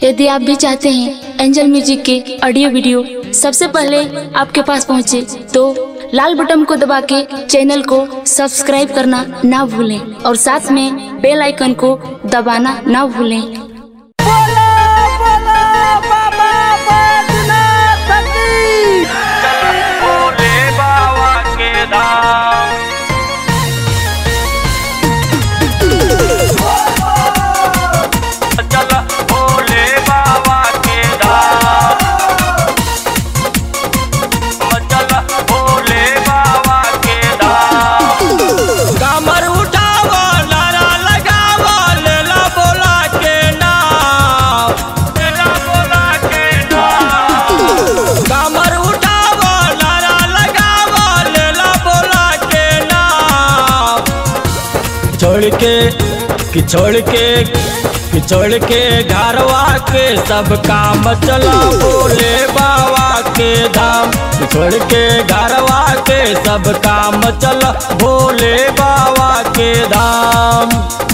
यदि आप भी चाहते हैं एंजल म्यूजिक के ऑडियो वीडियो सबसे पहले आपके पास पहुंचे, तो लाल बटन को दबा के चैनल को सब्सक्राइब करना ना भूलें और साथ में बेल आइकन को दबाना ना भूलें। छोड़ के घरवा के सब काम चला भोले बाबा के धाम। छोड़ के घरवा के सब काम चला भोले बाबा के धाम।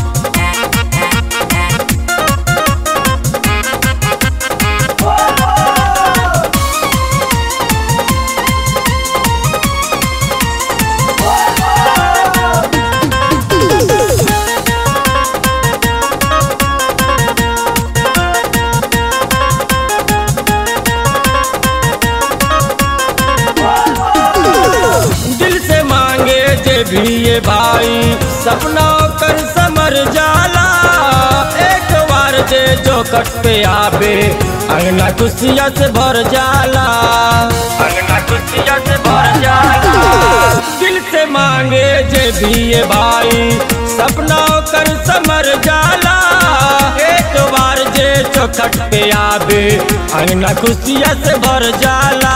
भी ये भाई सपना कर समर जाला, एक बार जे चौखट पे आवे अंगना खुशिया से भर जाला, अंगना खुशिया से भर जाला। दिल से मांगे जे भी ये भाई सपना कर समर जाला, एक बार जे चौखट पे आवे अंगना खुशिया से भर जाला।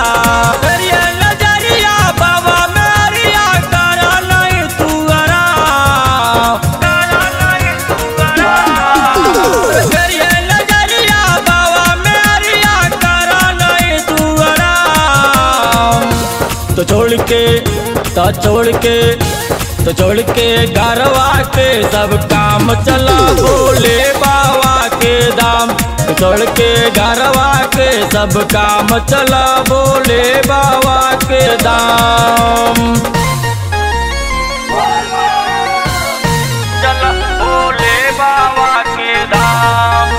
तो छोड़ के घरवा के सब काम चला भोले बाबा के धाम। तो छोड़ के घरवा के सब काम चला भोले बाबा के धाम। चला भोले बाबा के धाम।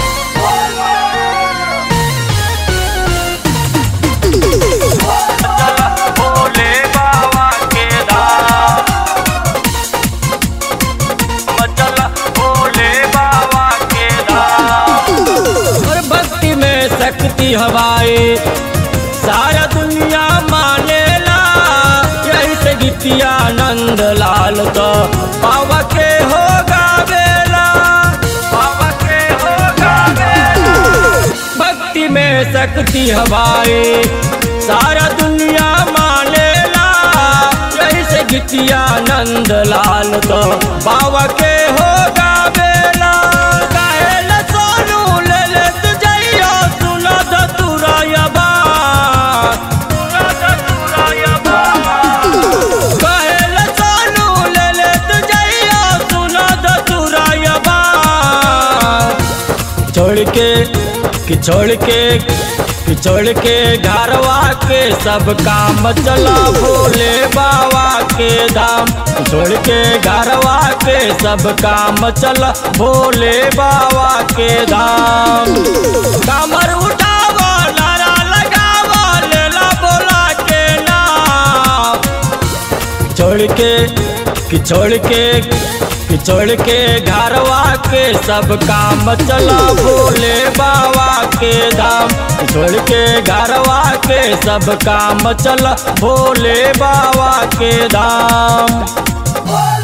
शक्ति हवाए सारा दुनिया मानेला, यही से गीतिया नंद लाल तो बाबा के हो गावेला, बाबा के हो गावेला। भक्ति में शक्ति हवाए सारा दुनिया मानेला, यही से गीतिया नंद लाल तो बाबा के हो गावेला। छोड़ के घरवा के सब काम चला भोले बाबा के धाम। छोड़ के घरवा के सब काम चला भोले बाबा के धाम। कामर उठावा नारा लगावा लेला बोला के नाम। छोड़ के घरवा के सब काम चला भोले बाबा के धाम। छोड़ के घरवा के सब काम चला भोले बाबा के धाम।